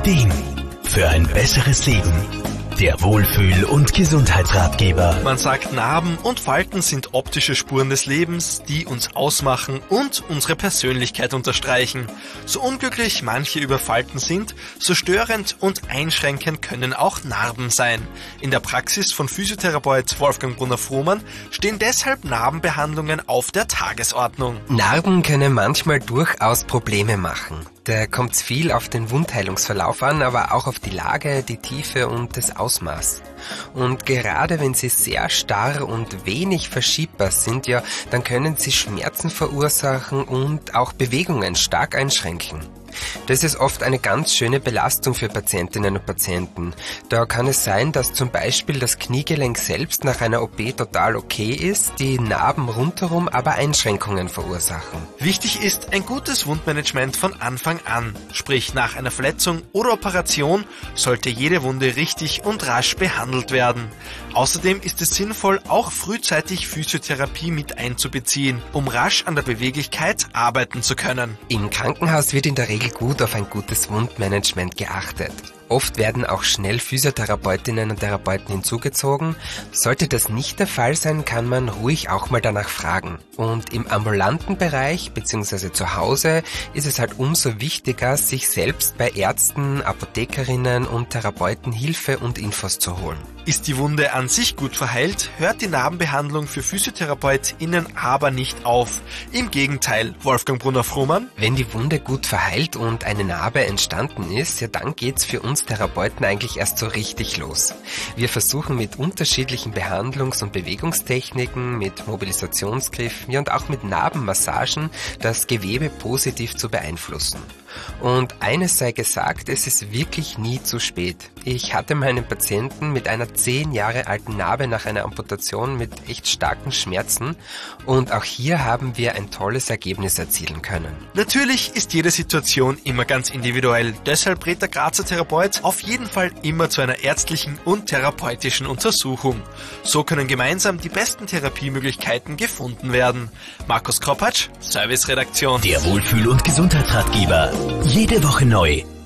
Ideen für ein besseres Leben. Der Wohlfühl- und Gesundheitsratgeber. Man sagt, Narben und Falten sind optische Spuren des Lebens, die uns ausmachen und unsere Persönlichkeit unterstreichen. So unglücklich manche über Falten sind, so störend und einschränkend können auch Narben sein. In der Praxis von Physiotherapeut Wolfgang Brunner-Frohmann stehen deshalb Narbenbehandlungen auf der Tagesordnung. Narben können manchmal durchaus Probleme machen. Da kommt es viel auf den Wundheilungsverlauf an, aber auch auf die Lage, die Tiefe und das Ausmaß. Und gerade wenn sie sehr starr und wenig verschiebbar sind, dann können sie Schmerzen verursachen und auch Bewegungen stark einschränken. Das ist oft eine ganz schöne Belastung für Patientinnen und Patienten. Da kann es sein, dass zum Beispiel das Kniegelenk selbst nach einer OP total okay ist, die Narben rundherum aber Einschränkungen verursachen. Wichtig ist ein gutes Wundmanagement von Anfang an. Sprich, nach einer Verletzung oder Operation sollte jede Wunde richtig und rasch behandelt werden. Außerdem ist es sinnvoll, auch frühzeitig Physiotherapie mit einzubeziehen, um rasch an der Beweglichkeit arbeiten zu können. Im Krankenhaus wird in der Regel gut auf ein gutes Wundmanagement geachtet. Oft werden auch schnell Physiotherapeutinnen und Therapeuten hinzugezogen. Sollte das nicht der Fall sein, kann man ruhig auch mal danach fragen. Und im ambulanten Bereich bzw. zu Hause ist es halt umso wichtiger, sich selbst bei Ärzten, Apothekerinnen und Therapeuten Hilfe und Infos zu holen. Ist die Wunde an sich gut verheilt, hört die Narbenbehandlung für PhysiotherapeutInnen aber nicht auf. Im Gegenteil, Wolfgang Brunner-Frohmann: Wenn die Wunde gut verheilt und eine Narbe entstanden ist, dann geht's für uns Therapeuten eigentlich erst so richtig los. Wir versuchen mit unterschiedlichen Behandlungs- und Bewegungstechniken, mit Mobilisationsgriffen und auch mit Narbenmassagen das Gewebe positiv zu beeinflussen. Und eines sei gesagt, es ist wirklich nie zu spät. Ich hatte meinen Patienten mit einer 10 Jahre alten Narbe nach einer Amputation mit echt starken Schmerzen und auch hier haben wir ein tolles Ergebnis erzielen können. Natürlich ist jede Situation immer ganz individuell. Deshalb rät der Grazer Therapeut auf jeden Fall immer zu einer ärztlichen und therapeutischen Untersuchung. So können gemeinsam die besten Therapiemöglichkeiten gefunden werden. Markus Kropatsch, Serviceredaktion. Der Wohlfühl- und Gesundheitsratgeber. Jede Woche neu.